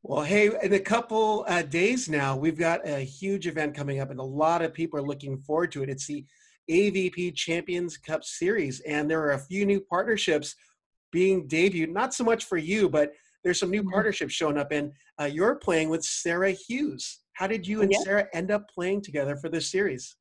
Well, hey, in a couple days now, we've got a huge event coming up, and a lot of people are looking forward to it. It's the AVP Champions Cup Series, and there are a few new partnerships being debuted. Not so much for you, but there's some new Mhm. partnerships showing up, and you're playing with Sarah Hughes. How did you and Yeah, Sarah end up playing together for this series?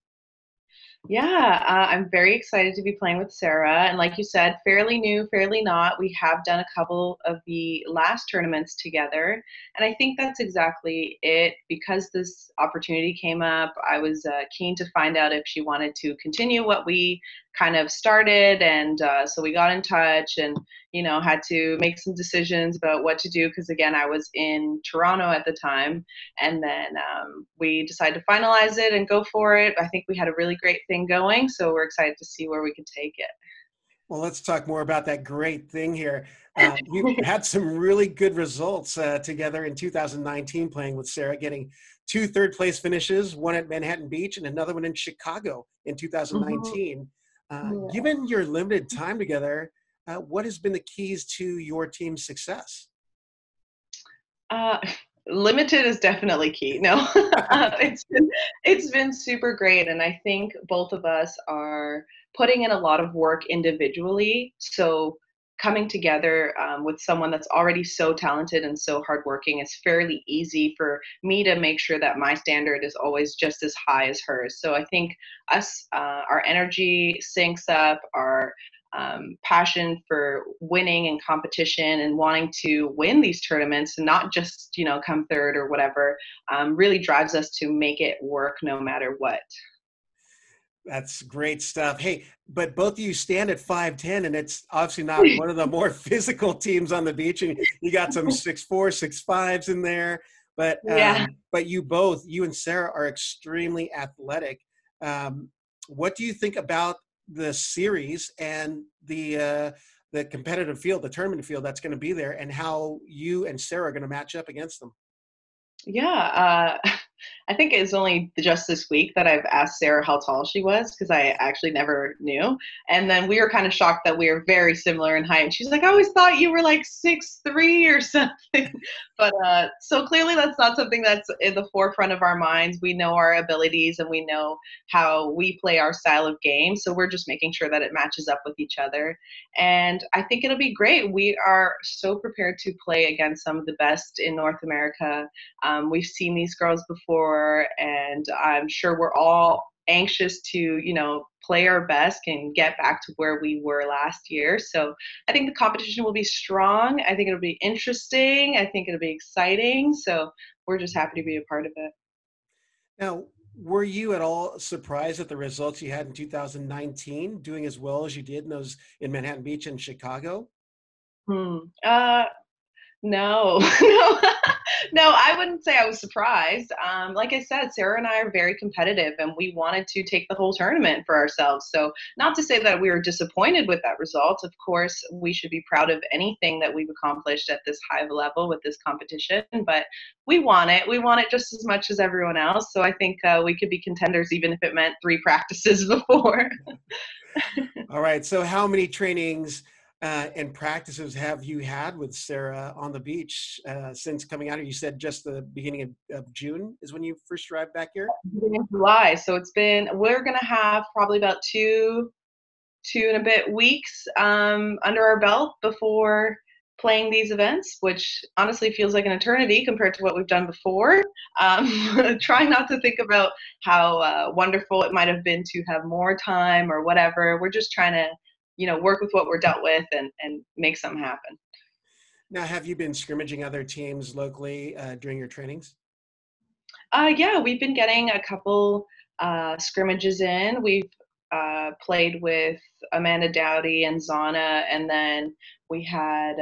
I'm very excited to be playing with Sarah. And like you said, fairly new, fairly not. We have done a couple of the last tournaments together. And I think that's exactly it. Because this opportunity came up, I was keen to find out if she wanted to continue what we kind of started. And so we got in touch and, had to make some decisions about what to do. Because again, I was in Toronto at the time. And then we decided to finalize it and go for it. I think we had a really great thing going, so we're excited to see where we could take Well, let's talk more about that great thing here. You had some really good results together in 2019 playing with Sarah, getting two third place finishes, one at Manhattan Beach and another one in Chicago in it. 2019. Yeah. Given your limited time together, what has been the keys to your team's success? Uh, Limited is definitely key. No, it's been super great, and I think both of us are putting in a lot of work individually. So coming together with someone that's already so talented and so hardworking, it's fairly easy for me to make sure that my standard is always just as high as hers. So I think our energy syncs up, our passion for winning and competition and wanting to win these tournaments and not just come third or whatever really drives us to make it work no matter what. That's great stuff. Hey, but both of you stand at 5'10", and it's obviously not one of the more physical teams on the beach. And you got some 6'4", 6'5s in there. Yeah. But you and Sarah are extremely athletic. Um, what do you think about the series and the competitive field, the tournament field that's going to be there, and how you and Sarah are going to match up against them? Yeah, I think it's only just this week that I've asked Sarah how tall she was because I actually never knew. And then we were kind of shocked that we are very similar in height. And she's like, I always thought you were like 6'3" or something. But so clearly that's not something that's in the forefront of our minds. We know our abilities and we know how we play our style of game. So we're just making sure that it matches up with each other. And I think it'll be great. We are so prepared to play against some of the best in North America. We've seen these girls before, and I'm sure we're all anxious to, play our best and get back to where we were last year. So I think the competition will be strong. I think it'll be interesting. I think it'll be exciting. So we're just happy to be a part of it. Now, were you at all surprised at the results you had in 2019, doing as well as you did in Manhattan Beach and Chicago? Hmm. No, no, no, I wouldn't say I was surprised. Like I said, Sarah and I are very competitive and we wanted to take the whole tournament for ourselves. So, not to say that we were disappointed with that result. Of course, we should be proud of anything that we've accomplished at this high level with this competition, but we want it. We want it just as much as everyone else. So, I think we could be contenders even if it meant three practices before. All right. So, how many trainings and practices have you had with Sarah on the beach since coming out here? You said just the beginning of June is when you first arrived back here. Beginning of July. So, we're going to have probably about two and a bit weeks under our belt before playing these events, which honestly feels like an eternity compared to what we've done before. Trying not to think about how wonderful it might have been to have more time or whatever. We're just trying to, work with what we're dealt with and make something happen. Now, have you been scrimmaging other teams locally during your trainings? Yeah, we've been getting a couple scrimmages in. We've played with Amanda Dowdy and Zana, and then we had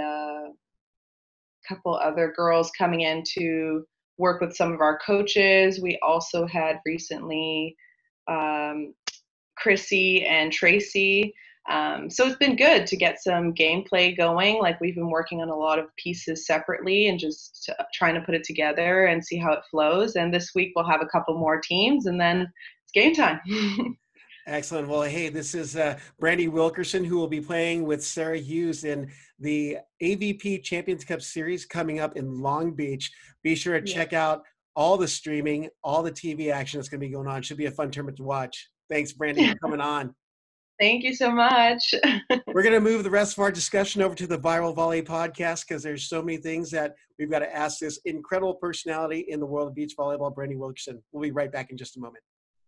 couple other girls coming in to work with some of our coaches. We also had recently um, Chrissy and Tracy. So it's been good to get some gameplay going. Like we've been working on a lot of pieces separately and just trying to put it together and see how it flows. And this week we'll have a couple more teams and then it's game time. Excellent. Well, hey, this is Brandy Wilkerson, who will be playing with Sarah Hughes in the AVP Champions Cup Series coming up in Long Beach. Be sure to Yeah. check out all the streaming, all the TV action that's going to be going on. Should be a fun tournament to watch. Thanks, Brandy, for coming on. Thank you so much. We're going to move the rest of our discussion over to the Viral Volley podcast because there's so many things that we've got to ask this incredible personality in the world of beach volleyball, Brandy Wilkerson. We'll be right back in just a moment.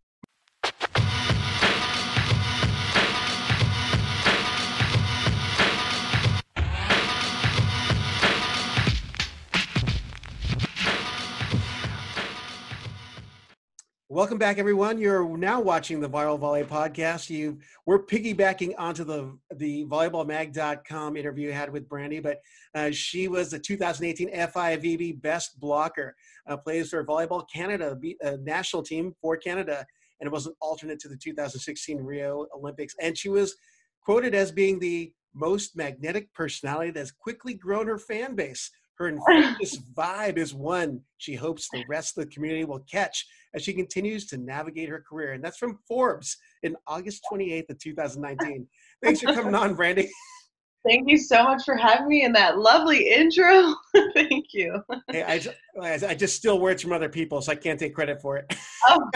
Welcome back, everyone. You're now watching the Viral Volley podcast. We're piggybacking onto the volleyballmag.com interview you had with Brandy, but she was the 2018 FIVB Best Blocker, plays for Volleyball Canada, national team for Canada, and it was an alternate to the 2016 Rio Olympics. And she was quoted as being the most magnetic personality that's quickly grown her fan base. Her infectious vibe is one she hopes the rest of the community will catch as she continues to navigate her career. And that's from Forbes in August 28th of 2019. Thanks for coming on, Brandy. Thank you so much for having me in that lovely intro. Thank you. Hey, I just steal words from other people, so I can't take credit for it. Oh.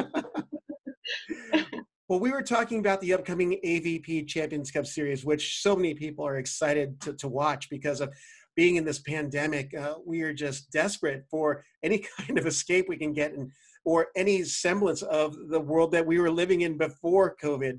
Well, we were talking about the upcoming AVP Champions Cup Series, which so many people are excited to watch because of being in this pandemic. We are just desperate for any kind of escape we can get or any semblance of the world that we were living in before COVID.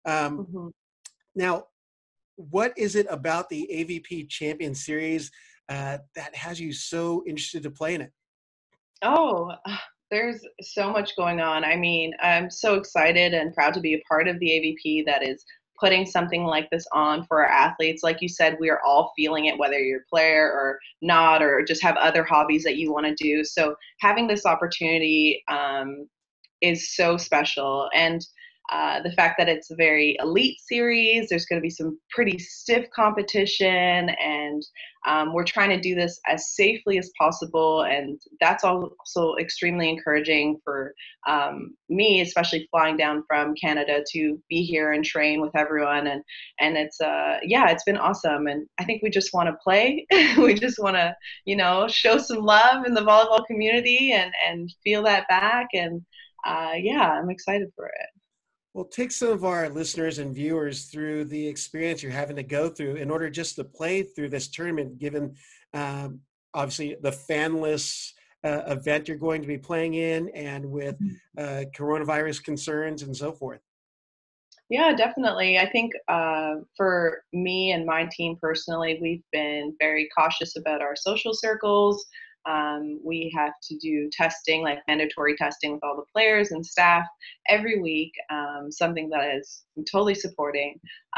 Now, what is it about the AVP Champion Series that has you so interested to play in it? Oh, there's so much going on. I mean, I'm so excited and proud to be a part of the AVP that is putting something like this on for our athletes. Like you said, we are all feeling it, whether you're a player or not, or just have other hobbies that you want to do. So having this opportunity is so special. And the fact that it's a very elite series, there's going to be some pretty stiff competition, and we're trying to do this as safely as possible. And that's also extremely encouraging for me, especially flying down from Canada to be here and train with everyone. And it's it's been awesome. And I think we just want to play. We just want to, show some love in the volleyball community and feel that back. And I'm excited for it. Well, take some of our listeners and viewers through the experience you're having to go through in order just to play through this tournament, given obviously the fanless event you're going to be playing in and with coronavirus concerns and so forth. Yeah, definitely. I think for me and my team personally, we've been very cautious about our social circles. We have to do testing, like mandatory testing with all the players and staff every week, something that is totally supporting.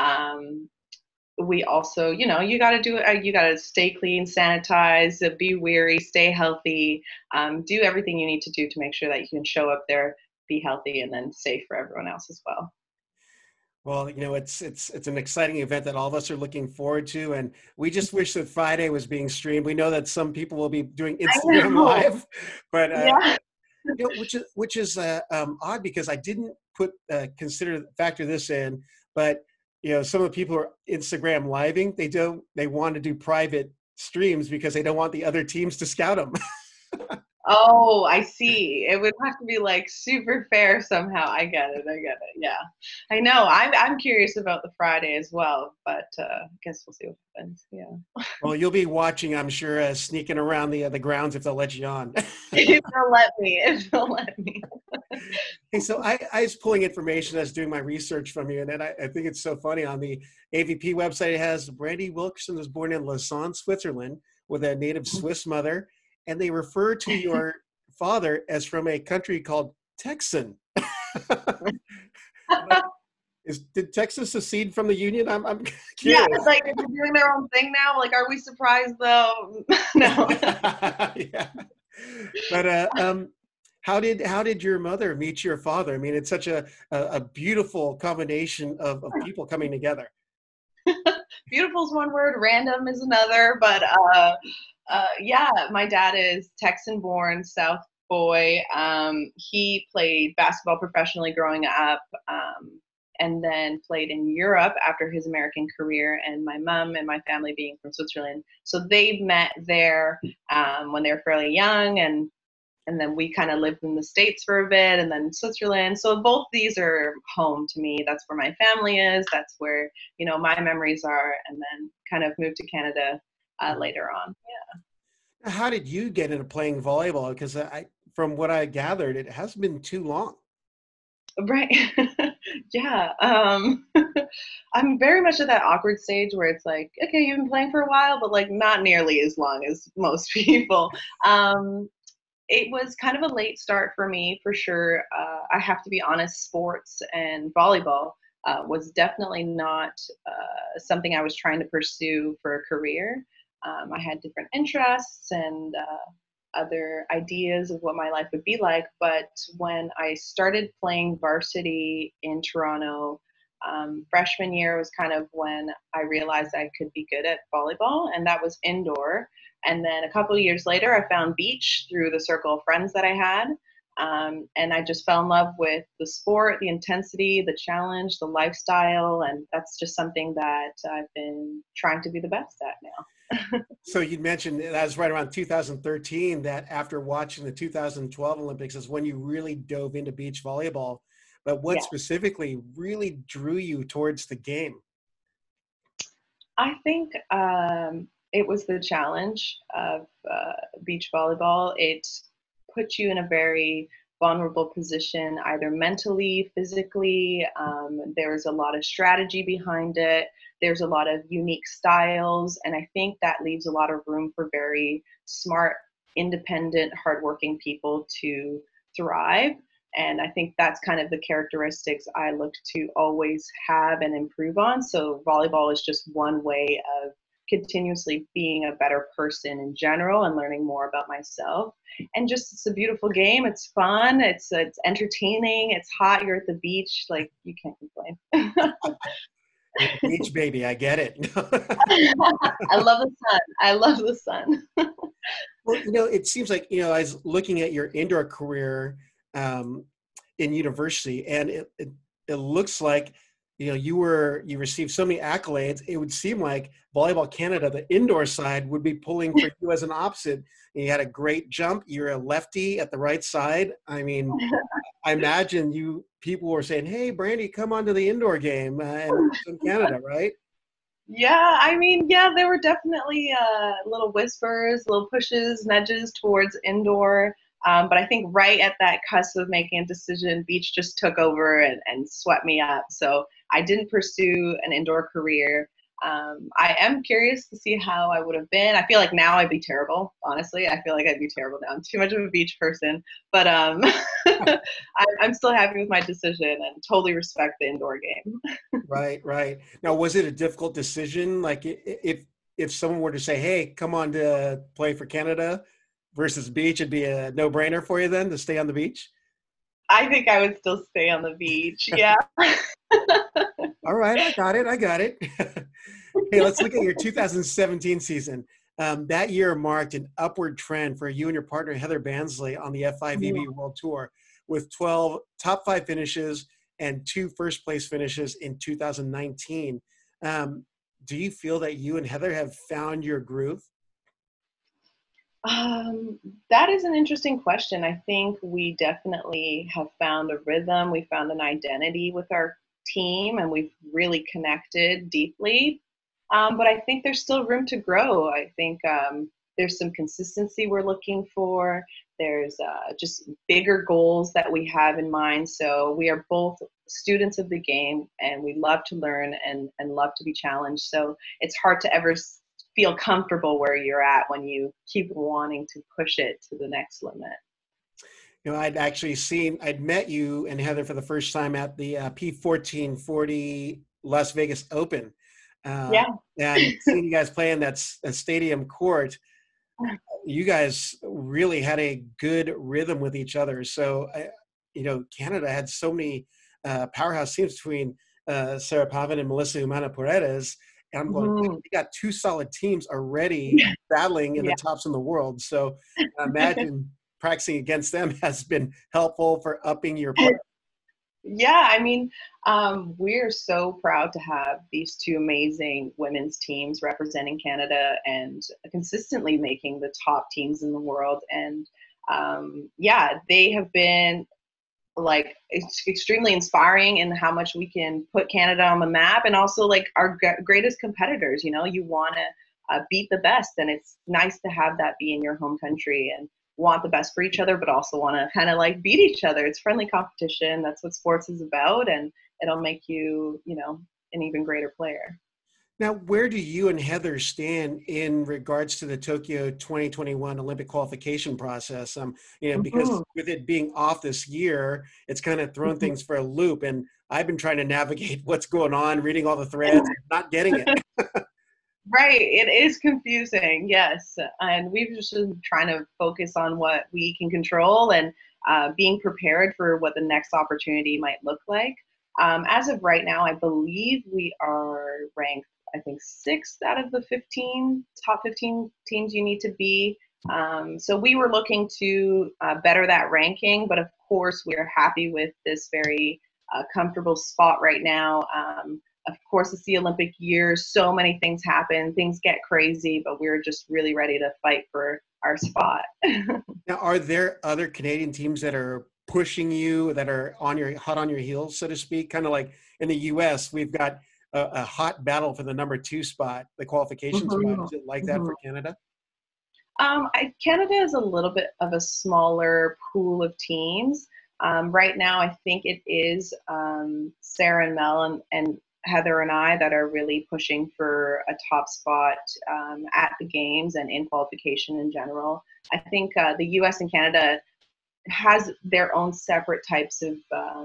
We also, you got to do it. You got to stay clean, sanitize, be weary, stay healthy, do everything you need to do to make sure that you can show up there, be healthy, and then safe for everyone else as well. Well, it's an exciting event that all of us are looking forward to, and we just wish that Friday was being streamed. We know that some people will be doing Instagram Live, but which is odd because I didn't factor this in. But some of the people who are Instagram living, they want to do private streams because they don't want the other teams to scout them. Oh, I see. It would have to be like super fair somehow. I get it. Yeah, I know. I'm curious about the Friday as well, but I guess we'll see what happens. Yeah. Well, you'll be watching, I'm sure, sneaking around the grounds if they'll let you on. If they'll let me. Hey, so I was pulling information as doing my research from you, and then I think it's so funny. On the AVP website, it has Brandy Wilkerson was born in Lausanne, Switzerland, with a native Swiss mother. And they refer to your father as from a country called Texan. Did Texas secede from the Union? I'm curious. Yeah, it's like they're doing their own thing now. Like, are we surprised though? No. Yeah. But how did your mother meet your father? I mean, it's such a beautiful combination of people coming together. Beautiful is one word, random is another, but my dad is Texan born, South boy. He played basketball professionally growing up, and then played in Europe after his American career. And my mom and my family being from Switzerland, so they met there when they were fairly young, and then we kind of lived in the States for a bit, and then Switzerland. So both these are home to me. That's where my family is. That's where my memories are. And then kind of moved to Canada later on. How did you get into playing volleyball? Because from what I gathered, it hasn't been too long. Right. Yeah. I'm very much at that awkward stage where it's like, okay, you've been playing for a while, but like not nearly as long as most people. It was kind of a late start for me, for sure. I have to be honest, sports and volleyball was definitely not something I was trying to pursue for a career. I had different interests and other ideas of what my life would be like. But when I started playing varsity in Toronto, freshman year was kind of when I realized I could be good at volleyball, and that was indoor. And then a couple of years later, I found beach through the circle of friends that I had. And I just fell in love with the sport, the intensity, the challenge, the lifestyle. And that's just something that I've been trying to be the best at now. So you mentioned that was right around 2013 that after watching the 2012 Olympics is when you really dove into beach volleyball. But what Yeah. specifically really drew you towards the game? I think it was the challenge of beach volleyball. It puts you in a very vulnerable position, either mentally, physically. There's a lot of strategy behind it. There's a lot of unique styles. And I think that leaves a lot of room for very smart, independent, hardworking people to thrive. And I think that's kind of the characteristics I look to always have and improve on. So volleyball is just one way of continuously being a better person in general and learning more about myself. And just it's a beautiful game. It's fun. It's entertaining. It's hot. You're at the beach. Like you can't complain. Beach baby, I get it. I love the sun. I love the sun. Well, it seems like, I was looking at your indoor career in university, and it looks like, you received so many accolades. It would seem like Volleyball Canada, the indoor side, would be pulling for you as an opposite. You had a great jump. You're a lefty at the right side. I mean, I imagine people were saying, "Hey, Brandy, come on to the indoor game in Canada," right? Yeah, I mean, yeah, there were definitely little whispers, little pushes, nudges towards indoor. But I think right at that cusp of making a decision, beach just took over and swept me up. So I didn't pursue an indoor career. I am curious to see how I would have been. I feel like now I'd be terrible, honestly. I feel like I'd be terrible now. I'm too much of a beach person. But I'm still happy with my decision and totally respect the indoor game. Right, right. Now, was it a difficult decision? Like, if someone were to say, "Hey, come on to play for Canada," versus beach, it'd be a no-brainer for you then to stay on the beach? I think I would still stay on the beach. Yeah. All right, I got it. I got it. Hey, let's look at your 2017 season. That year marked an upward trend for you and your partner, Heather Bansley, on the F5VB World Tour with 12 top 5 finishes and 2 first-place finishes in 2019. Do you feel that you and Heather have found your groove? That is an interesting question. I think we definitely have found a rhythm. We found an identity with our team, and we've really connected deeply. But I think there's still room to grow. I think there's some consistency we're looking for. There's just bigger goals that we have in mind. So we are both students of the game, and we love to learn and love to be challenged. So it's hard to ever feel comfortable where you're at when you keep wanting to push it to the next limit. I'd met you and Heather for the first time at the P1440 Las Vegas Open. Yeah. And seeing you guys play in that stadium court, you guys really had a good rhythm with each other. So, Canada had so many powerhouse teams between Sarah Pavin and Melissa Humana Paredes. And I'm going, we got 2 solid teams already battling in the tops in the world. So I imagine practicing against them has been helpful for upping your play? Yeah, I mean, we're so proud to have these two amazing women's teams representing Canada and consistently making the top teams in the world. And yeah, they have been like it's extremely inspiring in how much we can put Canada on the map, and also like our greatest competitors. You know, you want to beat the best, and it's nice to have that be in your home country and want the best for each other, but also want to kind of like beat each other. It's friendly competition. That's what sports is about, and it'll make you, you know, an even greater player. Now, where do you and Heather stand in regards to the Tokyo 2021 Olympic qualification process? Because Mm-hmm. with it being off this year, it's kind of thrown things for a loop. And I've been trying to navigate what's going on, reading all the threads, not getting it. Right, it is confusing, yes. And we've just been trying to focus on what we can control and being prepared for what the next opportunity might look like. As of right now, I believe we are ranked, I think, sixth out of the 15 top 15 teams you need to be. So we were looking to better that ranking, but of course, we're happy with this very comfortable spot right now. Of course, it's the Olympic year. So many things happen. Things get crazy, but we're just really ready to fight for our spot. Now, are there other Canadian teams that are pushing you, that are on your hot on your heels, so to speak? Kind of like in the U.S., we've got a hot battle for the number 2 spot, the qualification spot. Mhm, Is it like that mhm. for Canada? Canada is a little bit of a smaller pool of teams. Right now, I think it is Sarah and Mel and Heather and I that are really pushing for a top spot at the games and in qualification in general. I think the U.S. and Canada has their own separate types of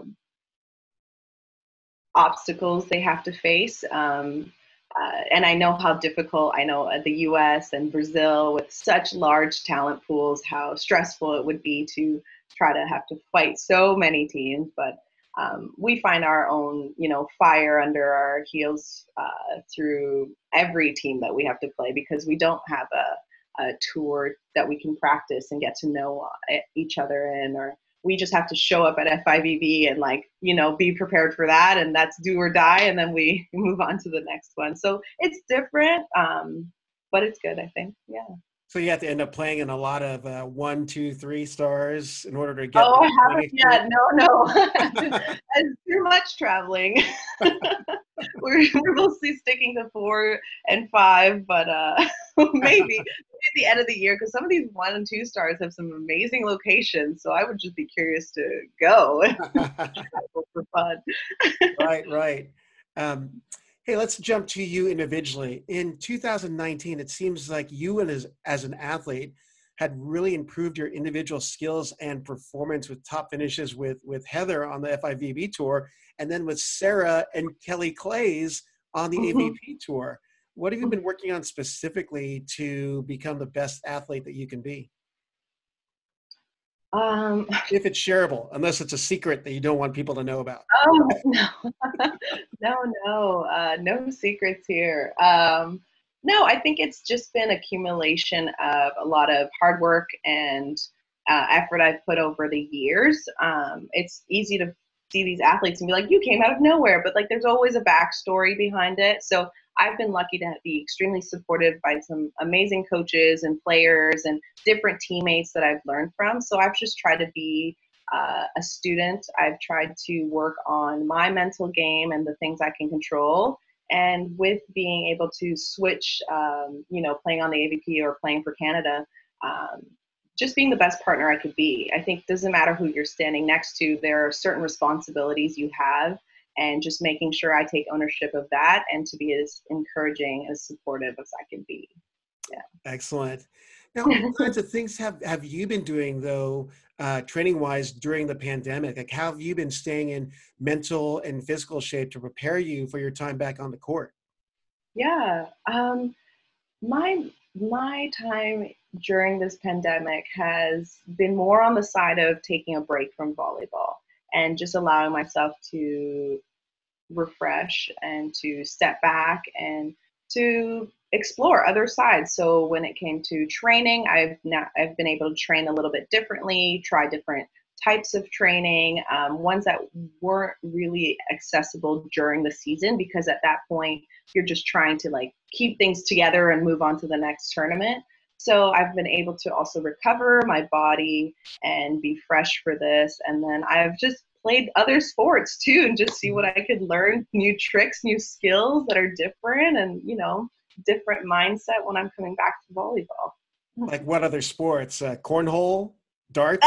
obstacles they have to face. And I know how difficult, I know the US and Brazil with such large talent pools, how stressful it would be to try to have to fight so many teams. But we find our own, you know, fire under our heels through every team that we have to play because we don't have a tour that we can practice and get to know each other in, or we just have to show up at FIVB and like, you know, be prepared for that. And that's do or die. And then we move on to the next one. So it's different, but it's good, I think. Yeah. So you have to end up playing in a lot of 1, 2, 3 stars in order to get Oh, that I playing haven't experience. yet. No, no. It's too much traveling. We're mostly sticking to 4 and 5, but maybe at the end of the year, because some of these 1 and 2 stars have some amazing locations. So I would just be curious to go and travel for fun. Right, right. Um, hey, let's jump to you individually. In 2019, it seems like you and as an athlete had really improved your individual skills and performance with top finishes with Heather on the FIVB tour, and then with Sarah and Kelly Clays on the Mhm. AVP tour. What have you been working on specifically to become the best athlete that you can be? Um, If it's shareable, unless it's a secret that you don't want people to know about. oh no, no secrets here. No, I think it's just been accumulation of a lot of hard work and effort I've put over the years. It's easy to see these athletes and be like, you came out of nowhere, but like there's always a backstory behind it. So I've been lucky to be extremely supported by some amazing coaches and players and different teammates that I've learned from. So I've just tried to be a student. I've tried to work on my mental game and the things I can control. And with being able to switch, you know, playing on the AVP or playing for Canada, um, just being the best partner I could be. I think it doesn't matter who you're standing next to, there are certain responsibilities you have, and just making sure I take ownership of that and to be as encouraging, as supportive as I can be. Excellent. Now, what Yeah. kinds of things have you been doing though, training wise during the pandemic? Like, how have you been staying in mental and physical shape to prepare you for your time back on the court? Yeah. My time during this pandemic has been more on the side of taking a break from volleyball and just allowing myself to refresh and to step back and to explore other sides. So when it came to training, I've been able to train a little bit differently, try different types of training, ones that weren't really accessible during the season, because at that point you're just trying to like keep things together and move on to the next tournament. So I've been able to also recover my body and be fresh for this. And then I've just played other sports too, and just see what I could learn, new tricks, new skills that are different, and different mindset when I'm coming back to volleyball. Like what other sports? Cornhole, darts?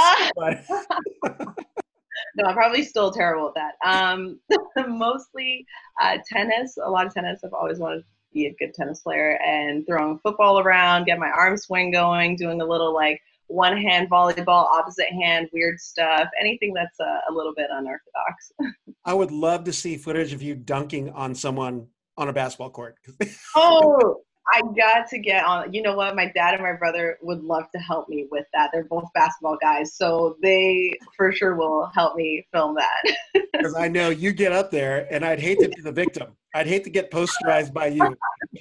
No, I'm probably still terrible at that. Mostly tennis, a lot of tennis. I've always wanted to be a good tennis player, and throwing football around, get my arm swing going, doing a little like one hand volleyball, opposite hand, weird stuff, anything that's a little bit unorthodox. I would love to see footage of you dunking on someone on a basketball court. Oh, I got to get on. You know what? My dad and my brother would love to help me with that. They're both basketball guys, so they for sure will help me film that. Because I know you get up there, and I'd hate to be the victim. I'd hate to get posterized by you.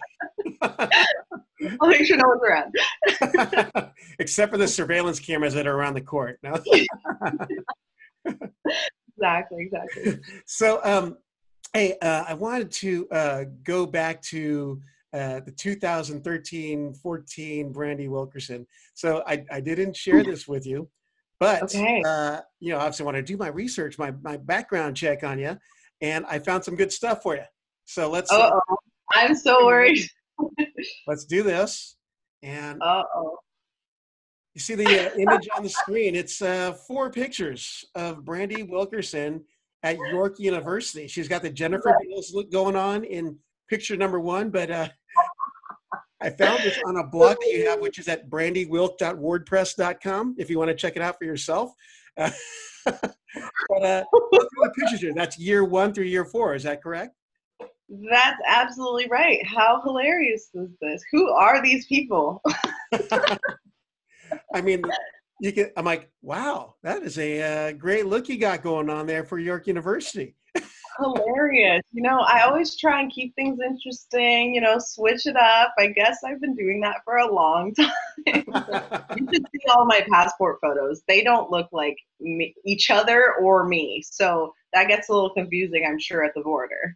I'll make sure no one's around. Except for the surveillance cameras that are around the court. No? Exactly. So, hey, I wanted to go back to the 2013-14 Brandi Wilkerson. So I didn't share this with you, but okay. Obviously I want to do my research, my background check on you, and I found some good stuff for you. So let's. I'm so worried. Let's do this. And you see the image on the screen. It's 4 pictures of Brandi Wilkerson at York University. She's got the Jennifer Beals look going on in picture number 1, but I found this on a blog that you have, which is at brandywilk.wordpress.com, if you want to check it out for yourself. But look through the pictures here. That's year 1 through year 4. Is that correct? That's absolutely right. How hilarious is this? Who are these people? I mean, I'm like, wow, that is a great look you got going on there for York University. Hilarious. I always try and keep things interesting, switch it up. I guess I've been doing that for a long time. You should see all my passport photos. They don't look like each other or me. So that gets a little confusing, I'm sure, at the border.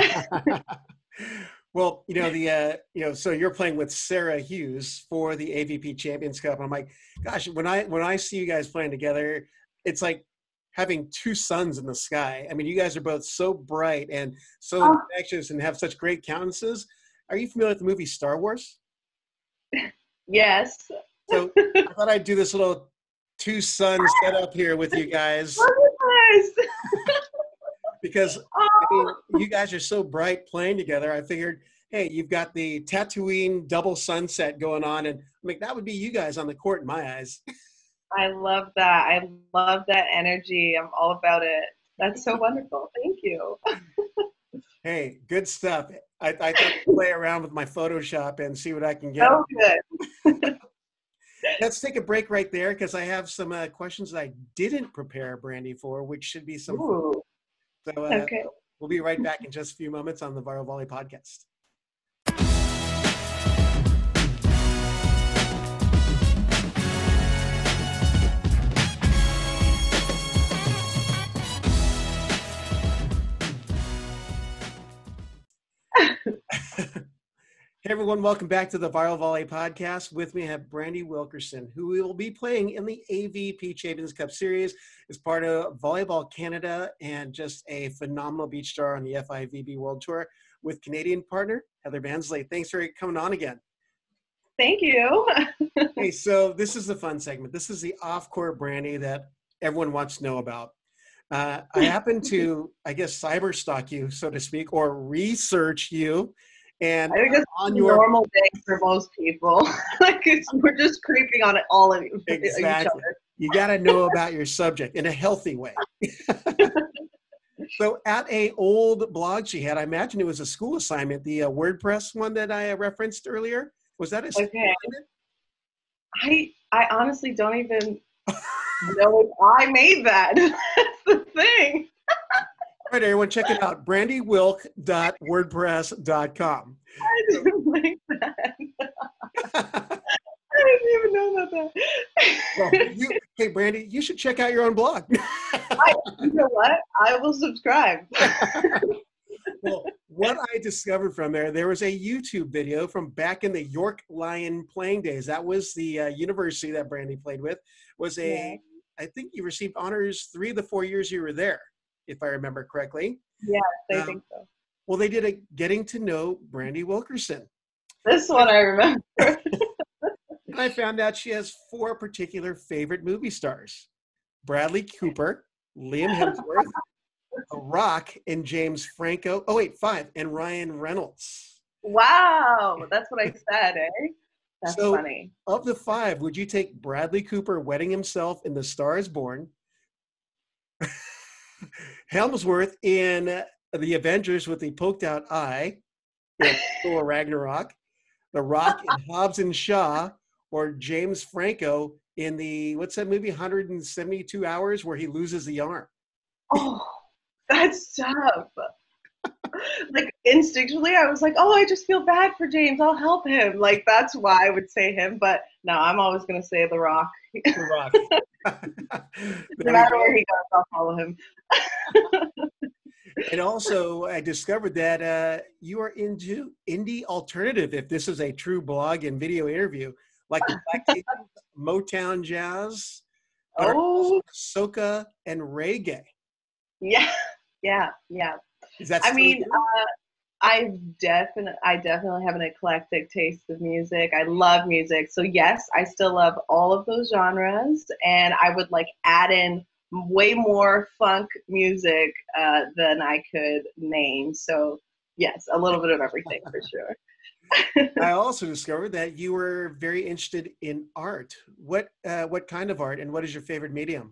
Well, so you're playing with Sarah Hughes for the AVP Champions Cup. And I'm like, gosh, when I see you guys playing together, it's like having 2 suns in the sky. I mean, you guys are both so bright and so infectious and have such great countenances. Are you familiar with the movie Star Wars? Yes. So I thought I'd do this little 2 sun setup here with you guys. Because you guys are so bright playing together. I figured, hey, you've got the Tatooine double sunset going on, and I'm like, that would be you guys on the court in my eyes. I love that. I love that energy. I'm all about it. That's so wonderful. Thank you. Hey, good stuff. I thought I'd play around with my Photoshop and see what I can get. Oh, good. Let's take a break right there, because I have some questions that I didn't prepare Brandi for, which should be some fun. So okay. We'll be right back in just a few moments on the Viral Volley podcast. Hey everyone, welcome back to the Viral Volley podcast. With me I have Brandi Wilkerson, who will be playing in the AVP Champions Cup Series as part of Volleyball Canada and just a phenomenal beach star on the FIVB World Tour with Canadian partner Heather Bansley. Thanks for coming on again. Thank you. Hey, so this is the fun segment. This is the off-court Brandi that everyone wants to know about. I happen to, I guess, cyber stalk you, so to speak, or research you. And I think it's on your normal day for most people. We're just creeping on it all of you. Exactly. Each other. You got to know about your subject in a healthy way. So at a old blog she had, I imagine it was a school assignment, the WordPress one that I referenced earlier. Was that a school assignment? I honestly don't even know if I made that. That's the thing. All right, everyone, check it out. brandywilk.wordpress.com. like that. I didn't even know about Well, that. hey, Brandy, you should check out your own blog. You know what? I will subscribe. Well, what I discovered from there was a YouTube video from back in the York Lion playing days. That was the university that Brandy played with. Yeah. I think you received honors 3 of the 4 years you were there, if I remember correctly. Yes, I Um, think so. well, they did a getting to know Brandy Wilkerson. This one I remember. And I found out she has 4 particular favorite movie stars: Bradley Cooper, Liam Hemsworth, The Rock, and James Franco. Oh, wait, 5, and Ryan Reynolds. Wow, that's what I said, eh? That's So, funny. of the 5, would you take Bradley Cooper wetting himself in The Star is Born, Helmsworth in The Avengers with the poked out eye in Thor Ragnarok, The Rock in Hobbs and Shaw, or James Franco in what's that movie, 172 Hours, where he loses the arm? Oh, that's tough. Like instinctually, I was like, oh, I just feel bad for James. I'll help him. Like that's why I would say him. But no, I'm always gonna say The Rock. The Rock. No matter where he goes, I'll follow him. And also, I discovered that you are into indie alternative, if this is a true blog and video interview, like the Black Keys, Motown Jazz, but also Oh, soca and reggae. yeah, yeah. Is that I still mean, you? I definitely have an eclectic taste of music. I love music. So yes, I still love all of those genres, and I would like add in way more funk music than I could name. So yes, a little bit of everything for sure. I also discovered that you were very interested in art. What kind of art, and what is your favorite medium?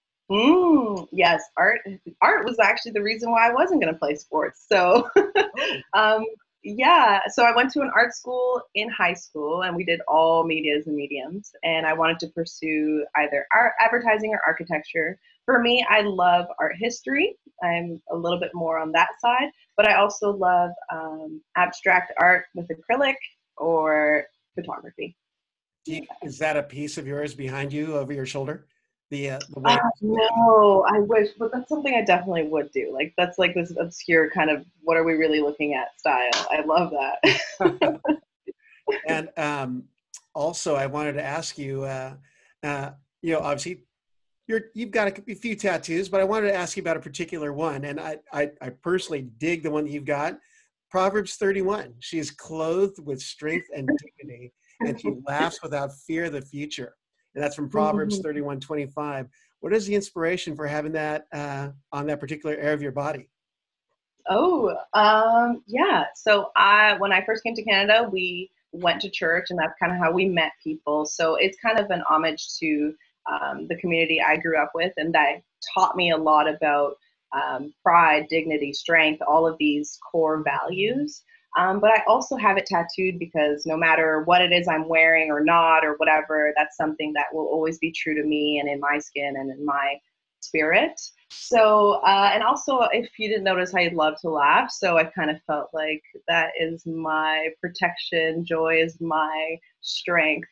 Yes, art was actually the reason why I wasn't going to play sports. So, Oh, um, yeah, so I went to an art school in high school, and we did all medias and mediums. And I wanted to pursue either art, advertising, or architecture. For me, I love art history. I'm a little bit more on that side, but I also love abstract art with acrylic or photography. is that a piece of yours behind you over your shoulder? The way. No, I wish, but that's something I definitely would do. Like that's like this obscure kind of what are we really looking at style. I love that. And also, I wanted to ask you, uh, obviously you've got a few tattoos, but I wanted to ask you about a particular one. And I personally dig the one that you've got. Proverbs 31. She is clothed with strength and dignity, and she laughs without fear of the future. And that's from Proverbs Mhm. 31:25. What is the inspiration for having that on that particular area of your body? Oh, yeah. So when I first came to Canada, we went to church, and that's kind of how we met people. So it's kind of an homage to the community I grew up with, and that taught me a lot about pride, dignity, strength, all of these core values. But I also have it tattooed because no matter what it is I'm wearing or not or whatever, that's something that will always be true to me and in my skin and in my spirit. So, and also, if you didn't notice, I love to laugh. So I kind of felt like that is my protection. Joy is my strength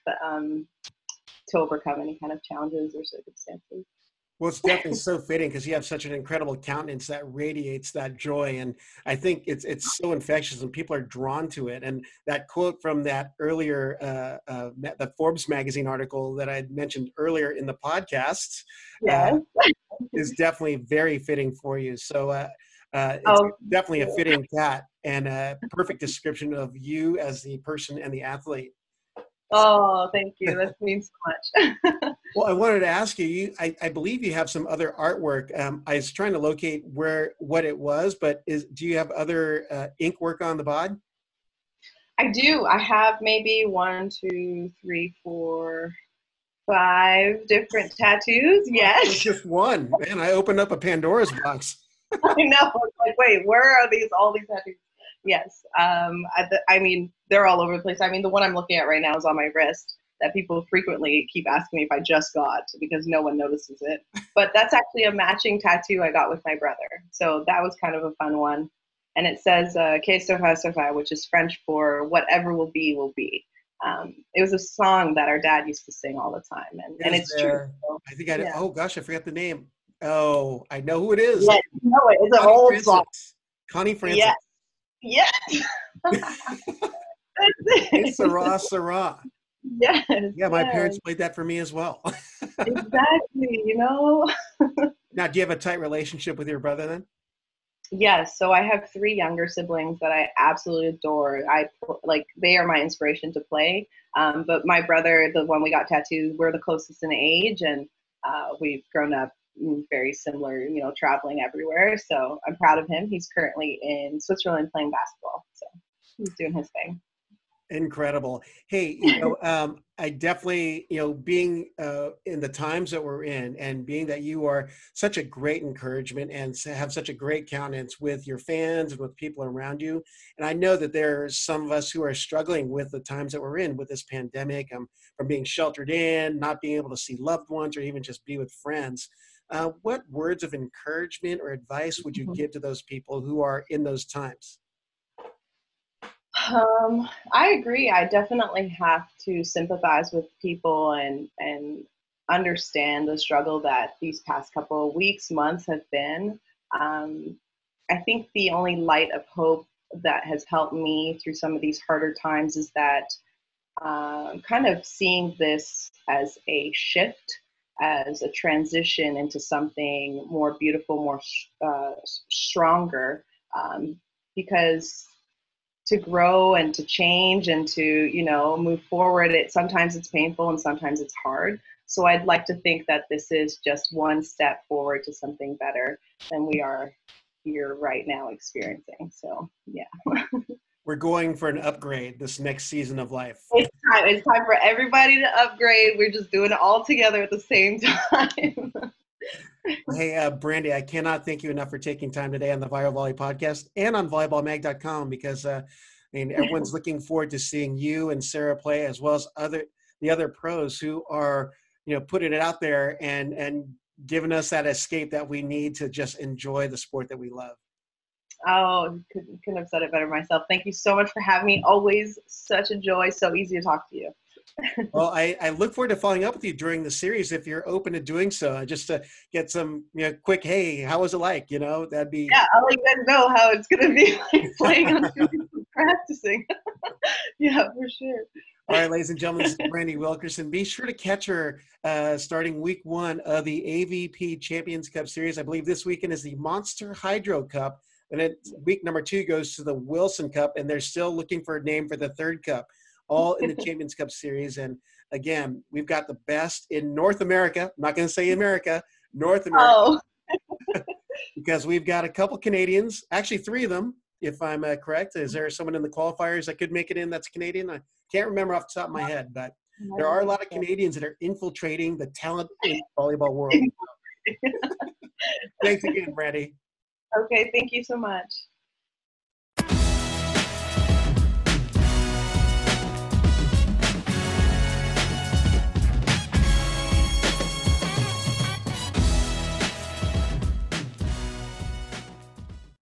to overcome any kind of challenges or circumstances. Well, it's definitely so fitting because you have such an incredible countenance that radiates that joy, and I think it's so infectious, and people are drawn to it. And that quote from that earlier, the Forbes magazine article that I mentioned earlier in the podcast, Yes. is definitely very fitting for you. So it's Oh, definitely a fitting tat and a perfect description of you as the person and the athlete. oh, thank you. That means so much. Well, I wanted to ask you, I believe you have some other artwork. I was trying to locate what it was, but do you have other ink work on the bod? I do. I have maybe one, two, three, four, five different tattoos. It's Yes. just one. Man, I opened up a Pandora's box. I know. It's like, wait, where are all these tattoos? Yes. I mean, they're all over the place. I mean, the one I'm looking at right now is on my wrist that people frequently keep asking me if I just got because no one notices it. But that's actually a matching tattoo I got with my brother. So that was kind of a fun one. and it says "Que sera sera," which is French for "Whatever will be, will be." It was a song that our dad used to sing all the time, and Is it's true. there? So, I think I. yeah. Oh gosh, I forgot the name. Oh, I know who it is. Yeah, no, it's an Connie old song. Francis. Connie Francis. Yes, yes. That's It's it. Sarah Sarah. Yes, Yeah, my yes, parents played that for me as well. exactly. You know. Now, do you have a tight relationship with your brother then? Yes, so I have three younger siblings that I absolutely adore. Like they are my inspiration to play. But my brother, the one we got tattooed, we're the closest in age, and we've grown up very similar. Traveling everywhere. So I'm proud of him. He's currently in Switzerland playing basketball. So he's doing his thing. Incredible. Hey, I definitely, being in the times that we're in, and being that you are such a great encouragement and have such a great countenance with your fans and with people around you. And I know that there's some of us who are struggling with the times that we're in with this pandemic, from being sheltered in, not being able to see loved ones or even just be with friends. What words of encouragement or advice would you give to those people who are in those times? I agree. I definitely have to sympathize with people and understand the struggle that these past couple of weeks, months have been. Um, I think the only light of hope that has helped me through some of these harder times is that kind of seeing this as a shift, as a transition into something more beautiful, more stronger, because to grow and to change and to move forward, sometimes it's painful and sometimes it's hard. So I'd like to think that this is just one step forward to something better than we are here right now experiencing. So yeah. We're going for an upgrade this next season of life. It's time for everybody to upgrade. We're just doing it all together at the same time. Hey, Brandy, I cannot thank you enough for taking time today on the Viral Volley podcast and on volleyballmag.com, because everyone's looking forward to seeing you and Sarah play, as well as the other pros who are, putting it out there and giving us that escape that we need to just enjoy the sport that we love. Oh, couldn't have said it better myself. Thank you so much for having me. Always such a joy. So easy to talk to you. Well, I look forward to following up with you during the series if you're open to doing so, just to get some quick, hey, how was it like? That'd be. Yeah, I'll let you guys know how it's going to be like playing on practicing. Yeah, for sure. All right, ladies and gentlemen, this is Brandy Wilkerson. Be sure to catch her starting week 1 of the AVP Champions Cup Series. I believe this weekend is the Monster Hydro Cup. And week number 2 goes to the Wilson Cup, and they're still looking for a name for the 3rd cup, all in the Champions Cup Series. And again, we've got the best in North America. I'm not going to say America, North America. Oh. Because we've got a couple Canadians, actually 3 of them, if I'm correct. Is there someone in the qualifiers that could make it in that's Canadian? I can't remember off the top of my head, but there are a lot of Canadians that are infiltrating the talent in the volleyball world. Thanks again, Brandy. Okay, thank you so much.